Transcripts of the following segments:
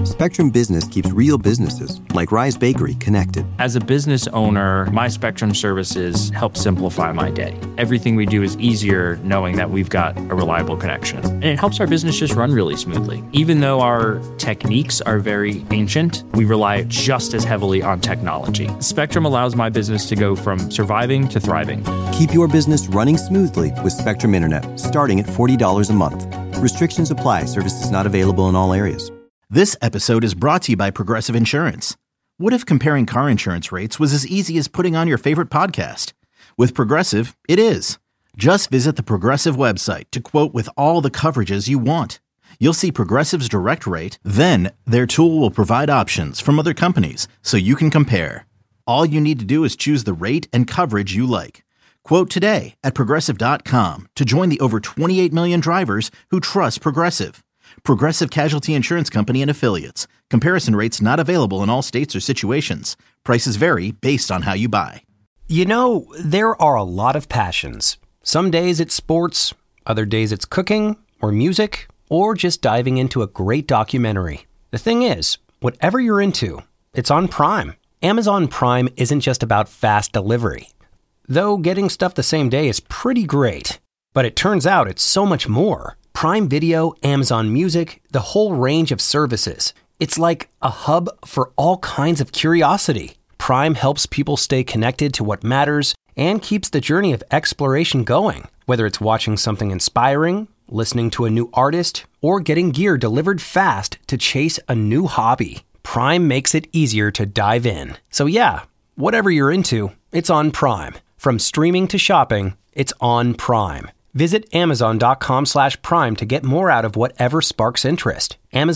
Spectrum Business keeps real businesses, like Rise Bakery, connected. As a business owner, my Spectrum services help simplify my day. Everything we do is easier knowing that we've got a reliable connection. And it helps our business just run really smoothly. Even though our techniques are very ancient, we rely just as heavily on technology. Spectrum allows my business to go from surviving to thriving. Keep your business running smoothly with Spectrum Internet, starting at $40 a month. Restrictions apply. Services not available in all areas. This episode is brought to you by Progressive Insurance. What if comparing car insurance rates was as easy as putting on your favorite podcast? With Progressive, it is. Just visit the Progressive website to quote with all the coverages you want. You'll see Progressive's direct rate, then their tool will provide options from other companies so you can compare. All you need to do is choose the rate and coverage you like. Quote today at Progressive.com to join the over 28 million drivers who trust Progressive. Progressive Casualty Insurance Company and Affiliates. Comparison rates not available in all states or situations. Prices vary based on how you buy. You know, there are a lot of passions. Some days it's sports, other days it's cooking or music, or just diving into a great documentary. The thing is, whatever you're into, it's on Prime. Amazon Prime isn't just about fast delivery. Though getting stuff the same day is pretty great. But it turns out it's so much more. Prime Video, Amazon Music, the whole range of services. It's like a hub for all kinds of curiosity. Prime helps people stay connected to what matters and keeps the journey of exploration going. Whether it's watching something inspiring, listening to a new artist, or getting gear delivered fast to chase a new hobby, Prime makes it easier to dive in. So yeah, whatever you're into, it's on Prime. From streaming to shopping, it's on Prime. Visit Amazon.com/Prime to get more out of whatever sparks interest.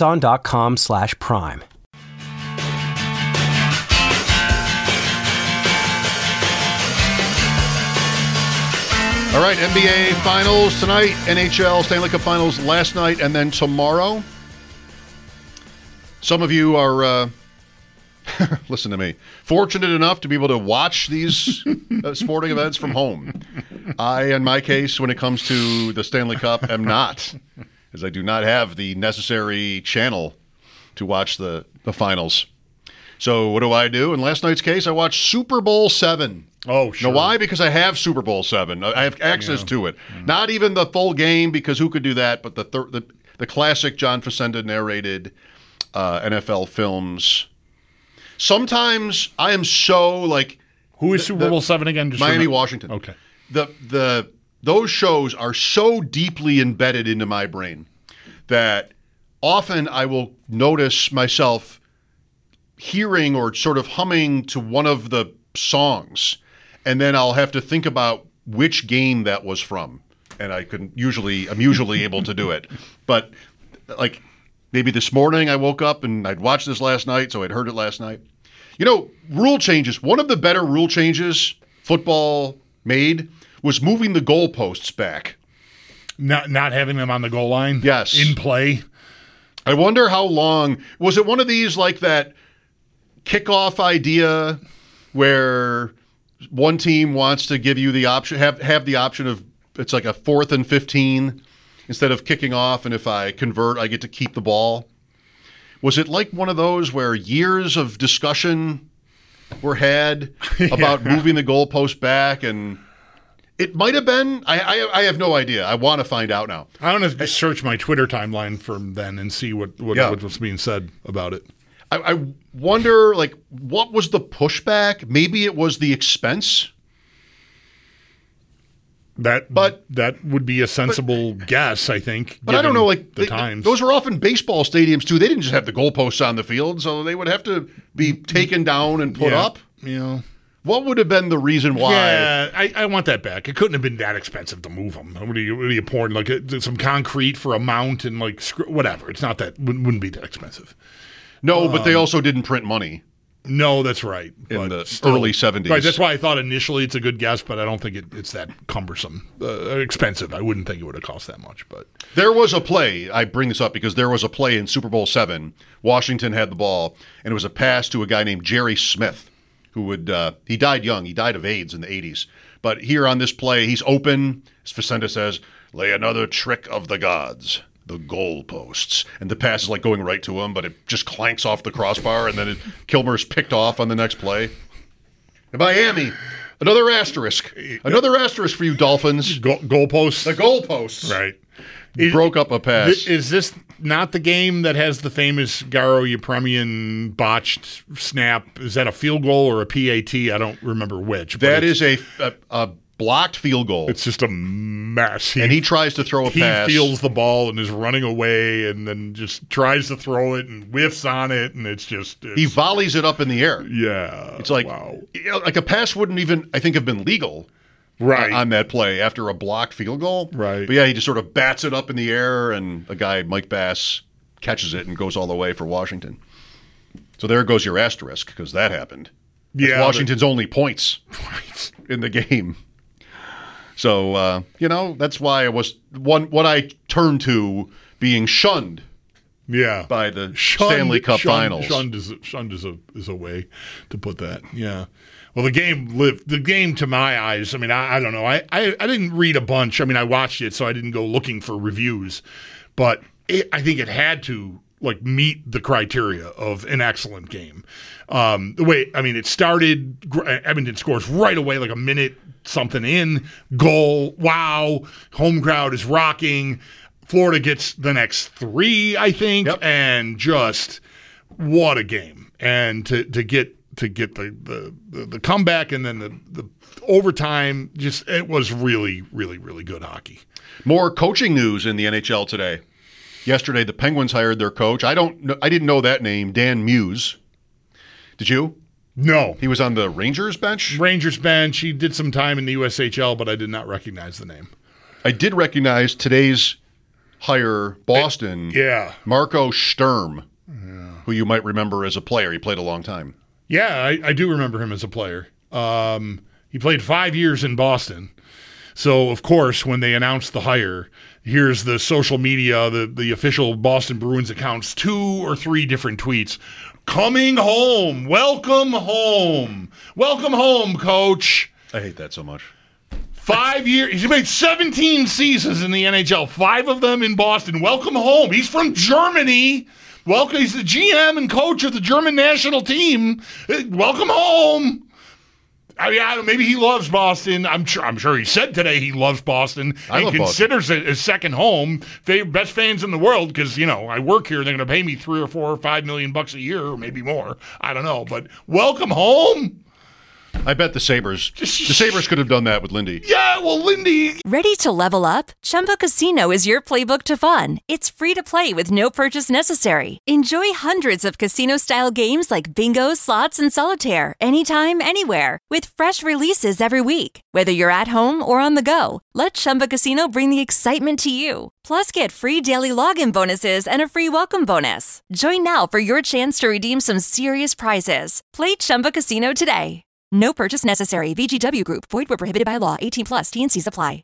Amazon.com/Prime. All right, NBA Finals tonight, NHL Stanley Cup Finals last night, and then tomorrow. Some of you are, listen to me, fortunate enough to be able to watch these sporting events from home. I, in my case, when it comes to the Stanley Cup, am not, as I do not have the necessary channel to watch the finals. So what do? In last night's case, I watched Super Bowl VII. Oh, sure. Know why? Because I have Super Bowl VII. I have access to it. Not even the full game, because who could do that? But the classic John Facenda narrated NFL films. Sometimes I am so like. Who is Super Bowl VII again? Just Miami, Washington. Okay. Those shows are so deeply embedded into my brain that often I will notice myself hearing or sort of humming to one of the songs, and then I'll have to think about which game that was from, and I'm usually able to do it. But like maybe this morning I woke up and I'd watched this last night, so I'd heard it last night. You know, rule changes. One of the better rule changes football made was moving the goalposts back. Not having them on the goal line? Yes. In play? I wonder how long. Was it one of these like that kickoff idea where one team wants to give you the option, have the option of, it's like a 4th and 15 instead of kicking off, and if I convert, I get to keep the ball? Was it like one of those where years of discussion were had about moving the goalpost back? And it might have been. I have no idea. I want to find out now. I want to search my Twitter timeline from then and see what was being said about it. I wonder, like, what was the pushback? Maybe it was the expense. That would be a sensible guess, I think. But I don't know, like the times. Those are often baseball stadiums too. They didn't just have the goalposts on the field, so they would have to be taken down and put up. Yeah. What would have been the reason why? Yeah, I want that back. It couldn't have been that expensive to move them. What are you pouring, like some concrete for a mount and like whatever? It's not that. Wouldn't be that expensive. No, but they also didn't print money. No, that's right. In the early 70s. Right, that's why I thought initially it's a good guess, but I don't think it's that cumbersome. Expensive. I wouldn't think it would have cost that much. But there was a play. I bring this up because there was a play in Super Bowl VII. Washington had the ball, and it was a pass to a guy named Jerry Smith, who he died young. He died of AIDS in the 80s. But here on this play, he's open. As Facenda says, lay another trick of the gods. the goalposts. And the pass is like going right to him, but it just clanks off the crossbar, and then Kilmer's picked off on the next play. And Miami, another asterisk. Another asterisk for you, Dolphins. Goalposts? The goalposts. Right. Broke up a pass. Is this not the game that has the famous Garo Yepremian botched snap? Is that a field goal or a PAT? I don't remember which. That is a blocked field goal. It's just a mess. And he tries to throw a pass. He feels the ball and is running away and then just tries to throw it and whiffs on it, and he volleys it up in the air. Yeah. It's like, wow. Like a pass wouldn't even, I think, have been legal. Right. On that play after a blocked field goal. Right. But yeah, he just sort of bats it up in the air, and a guy, Mike Bass, catches it and goes all the way for Washington. So there goes your asterisk, because that happened. That's Washington's only points in the game. So, that's why I was what I turned to being shunned. Yeah. By the Stanley Cup Finals. Shunned is a way to put that. Yeah. Well, the game to my eyes, I mean, I don't know. I didn't read a bunch. I mean, I watched it, so I didn't go looking for reviews. But I think it had to, meet the criteria of an excellent game. It started, Edmonton scores right away, like a minute something in, goal, wow, home crowd is rocking. Florida gets the next 3, I think, and just what a game. And to get the comeback and then the overtime, it was really, really, really good hockey. More coaching news in the NHL today. Yesterday, the Penguins hired their coach. I didn't know that name, Dan Muse. Did you? No. He was on the Rangers bench? Rangers bench. He did some time in the USHL, but I did not recognize the name. I did recognize today's hire, Boston. Marco Sturm, who you might remember as a player. He played a long time. Yeah, I do remember him as a player. He played 5 years in Boston. So, of course, when they announced the hire, here's the social media, the official Boston Bruins accounts, 2 or 3 different tweets. Coming home. Welcome home. Welcome home, coach. I hate that so much. 5 years. He's made 17 seasons in the NHL, 5 of them in Boston. Welcome home. He's from Germany. Welcome. He's the GM and coach of the German national team. Welcome home. I mean, maybe he loves Boston. I'm sure he said today he loves Boston and considers it his second home. Best fans in the world, because I work here. They're going to pay me $3 or $4 or $5 million a year, or maybe more. I don't know, but welcome home. I bet the Sabres could have done that with Lindy. Yeah, well, Lindy. Ready to level up? Chumba Casino is your playbook to fun. It's free to play with no purchase necessary. Enjoy hundreds of casino-style games like bingo, slots, and solitaire anytime, anywhere, with fresh releases every week. Whether you're at home or on the go, let Chumba Casino bring the excitement to you. Plus, get free daily login bonuses and a free welcome bonus. Join now for your chance to redeem some serious prizes. Play Chumba Casino today. No purchase necessary. VGW Group. Void where prohibited by law. 18+. T&Cs apply.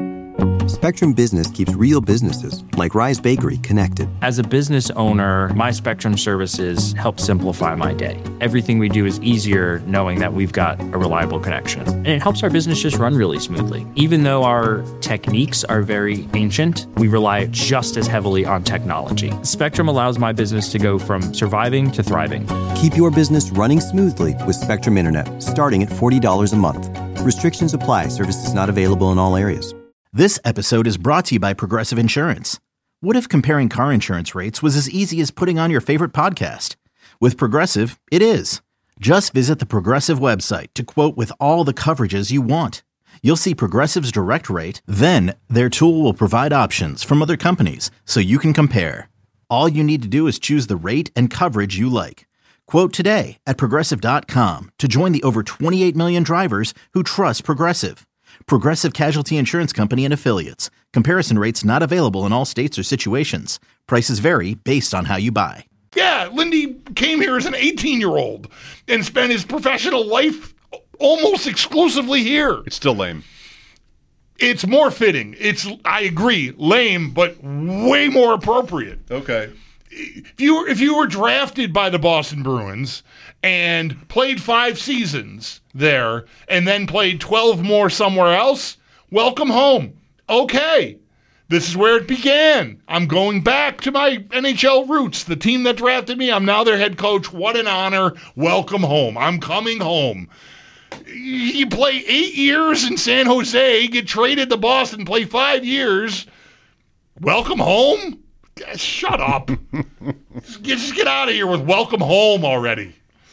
Spectrum Business keeps real businesses, like Rise Bakery, connected. As a business owner, my Spectrum services help simplify my day. Everything we do is easier knowing that we've got a reliable connection. And it helps our business just run really smoothly. Even though our techniques are very ancient, we rely just as heavily on technology. Spectrum allows my business to go from surviving to thriving. Keep your business running smoothly with Spectrum Internet, starting at $40 a month. Restrictions apply. Services not available in all areas. This episode is brought to you by Progressive Insurance. What if comparing car insurance rates was as easy as putting on your favorite podcast? With Progressive, it is. Just visit the Progressive website to quote with all the coverages you want. You'll see Progressive's direct rate, then their tool will provide options from other companies so you can compare. All you need to do is choose the rate and coverage you like. Quote today at Progressive.com to join the over 28 million drivers who trust Progressive. Progressive Casualty Insurance Company and Affiliates. Comparison rates not available in all states or situations. Prices vary based on how you buy. Yeah, Lindy came here as an 18-year-old and spent his professional life almost exclusively here. It's still lame. It's more fitting. I agree, lame, but way more appropriate. Okay. If you were drafted by the Boston Bruins and played 5 seasons there and then played 12 more somewhere else, welcome home. Okay. This is where it began. I'm going back to my NHL roots. The team that drafted me, I'm now their head coach. What an honor. Welcome home. I'm coming home. You play 8 years in San Jose, get traded to Boston, play 5 years. Welcome home? Shut up. Just get out of here with welcome home already.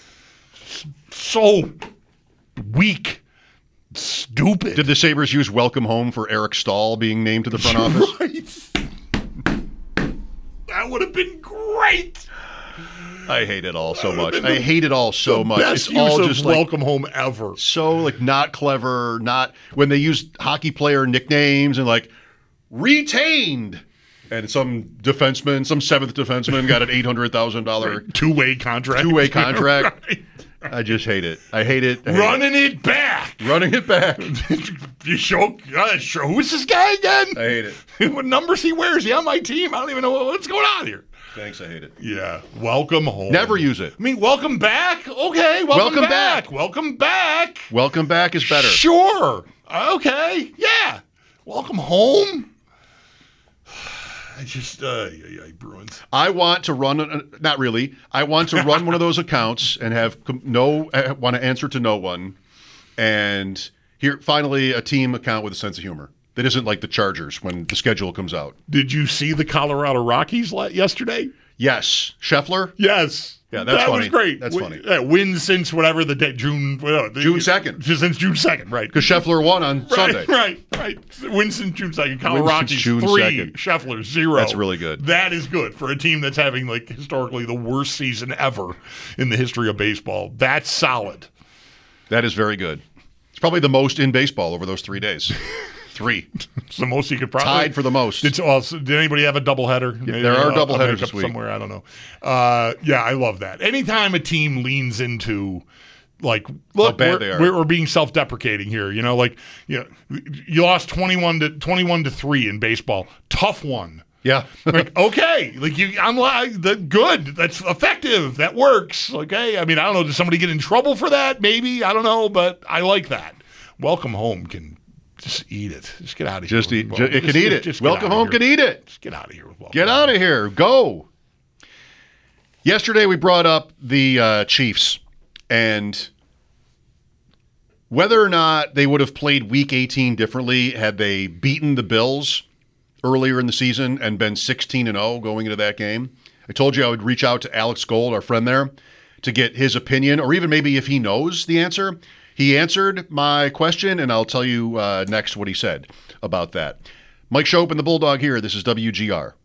So weak. Stupid. Did the Sabres use welcome home for Eric Stahl being named to the front office? Right. That would have been great. I hate it all so much. I hate it all so much. Best It's all use just of like welcome home ever. so like not clever, not when they use hockey player nicknames and like retained. And some defenseman, some seventh defenseman got an $800,000 two-way contract. Right. I just hate it. I hate it. Running it back. Running it back. You show who's this guy again? I hate it. What numbers he wears? He on my team? I don't even know what's going on here. Thanks, I hate it. Yeah. Welcome home. Never use it. I mean, welcome back? Okay, welcome back. Welcome back. Welcome back is better. Sure. Okay. Yeah. Welcome home. I just, Bruins. I want to run, not really, I want to run one of those accounts and have want to answer to no one. And here, finally, a team account with a sense of humor that isn't like the Chargers when the schedule comes out. Did you see the Colorado Rockies yesterday? Yes. Scheffler? Yes. Yeah, that's that funny. Was great. That's funny. Wins since whatever the day, June 2nd. Since June 2nd, right. Because Scheffler won on Sunday. Right. Wins since June 2nd. Colorado Wins Rockies June 3, 2nd. Scheffler 0. That's really good. That is good for a team that's having like historically the worst season ever in the history of baseball. That's solid. That is very good. It's probably the most in baseball over those 3 days. 3. It's the most you could probably. Tied for the most. Did anybody have a doubleheader? Yeah, there are doubleheaders this week. Somewhere, I don't know. Yeah, I love that. Anytime a team leans into, like, look, how bad they are. We're being self-deprecating here. You lost 21 to 3 in baseball. Tough one. Yeah. Like, okay, good. That's effective. That works. Okay. I mean, I don't know. Did somebody get in trouble for that? Maybe. I don't know, but I like that. Welcome home can. Just eat it. Just get out of here. It can eat it. Welcome home can eat it. Just get out of here. Get out of here. Go. Yesterday we brought up the Chiefs and whether or not they would have played Week 18 differently had they beaten the Bills earlier in the season and been 16-0 going into that game. I told you I would reach out to Alex Gold, our friend there, to get his opinion or even maybe if he knows the answer. He answered my question, and I'll tell you next what he said about that. Mike Schopp and the Bulldog here. This is WGR.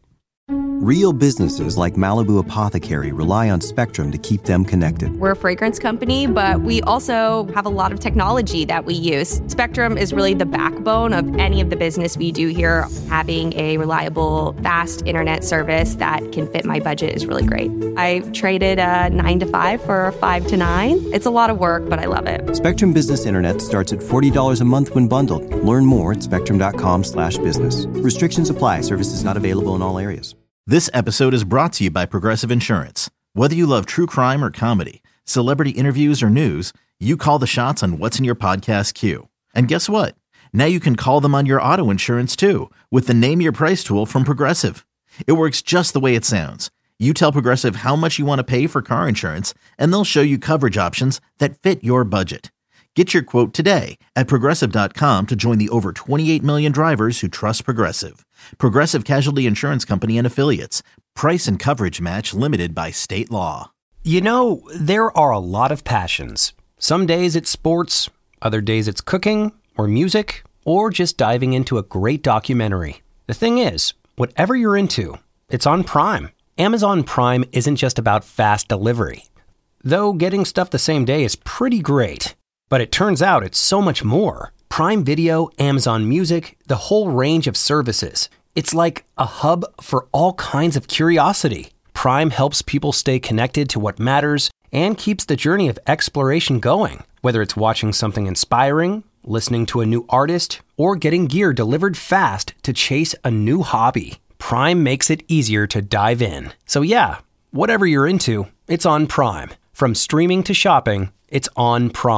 Real businesses like Malibu Apothecary rely on Spectrum to keep them connected. We're a fragrance company, but we also have a lot of technology that we use. Spectrum is really the backbone of any of the business we do here. Having a reliable, fast internet service that can fit my budget is really great. I traded a 9 to 5 for a 5 to 9. It's a lot of work, but I love it. Spectrum Business Internet starts at $40 a month when bundled. Learn more at spectrum.com/business. Restrictions apply. Services not available in all areas. This episode is brought to you by Progressive Insurance. Whether you love true crime or comedy, celebrity interviews or news, you call the shots on what's in your podcast queue. And guess what? Now you can call them on your auto insurance too with the Name Your Price tool from Progressive. It works just the way it sounds. You tell Progressive how much you want to pay for car insurance, and they'll show you coverage options that fit your budget. Get your quote today at Progressive.com to join the over 28 million drivers who trust Progressive. Progressive Casualty Insurance Company and Affiliates. Price and coverage match limited by state law. You know, there are a lot of passions. Some days it's sports, other days it's cooking, or music, or just diving into a great documentary. The thing is, whatever you're into, it's on Prime. Amazon Prime isn't just about fast delivery. Though getting stuff the same day is pretty great. But it turns out it's so much more. Prime Video, Amazon Music, the whole range of services. It's like a hub for all kinds of curiosity. Prime helps people stay connected to what matters and keeps the journey of exploration going. Whether it's watching something inspiring, listening to a new artist, or getting gear delivered fast to chase a new hobby, Prime makes it easier to dive in. So yeah, whatever you're into, it's on Prime. From streaming to shopping, it's on Prime.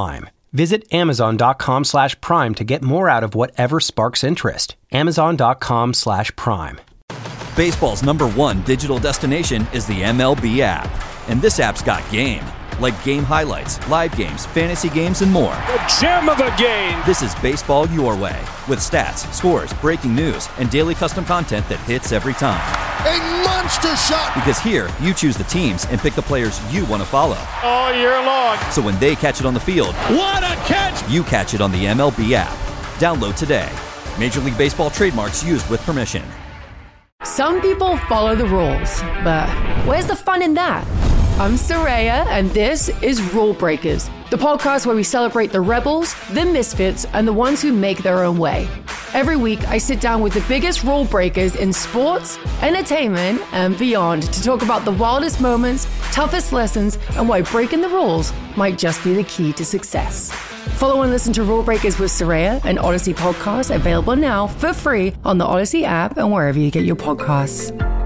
Visit Amazon.com/Prime to get more out of whatever sparks interest. Amazon.com/Prime. Baseball's #1 digital destination is the MLB app. And this app's got game. Like game highlights, live games, fantasy games, and more. A gem of a game! This is baseball your way. With stats, scores, breaking news, and daily custom content that hits every time. A monster shot! Because here, you choose the teams and pick the players you want to follow. All year long. So when they catch it on the field, what a catch! You catch it on the MLB app. Download today. Major League Baseball trademarks used with permission. Some people follow the rules, but where's the fun in that? I'm Soraya, and this is Rule Breakers, the podcast where we celebrate the rebels, the misfits, and the ones who make their own way. Every week, I sit down with the biggest rule breakers in sports, entertainment, and beyond to talk about the wildest moments, toughest lessons, and why breaking the rules might just be the key to success. Follow and listen to Rule Breakers with Soraya, an Odyssey podcast available now for free on the Odyssey app and wherever you get your podcasts.